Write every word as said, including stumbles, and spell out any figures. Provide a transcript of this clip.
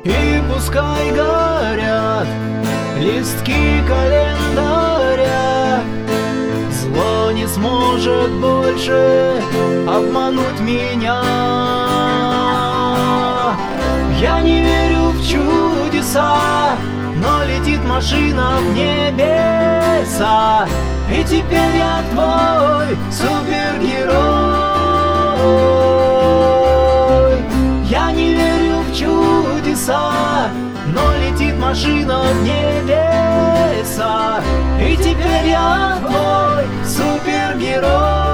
И пускай горят листки календаря, зло не сможет больше обмануть меня. Я не верю в чудеса, но летит машина в небеса, и теперь я твой супергерой. Я не верю в чудеса, но летит машина в небеса, и теперь я твой супергерой.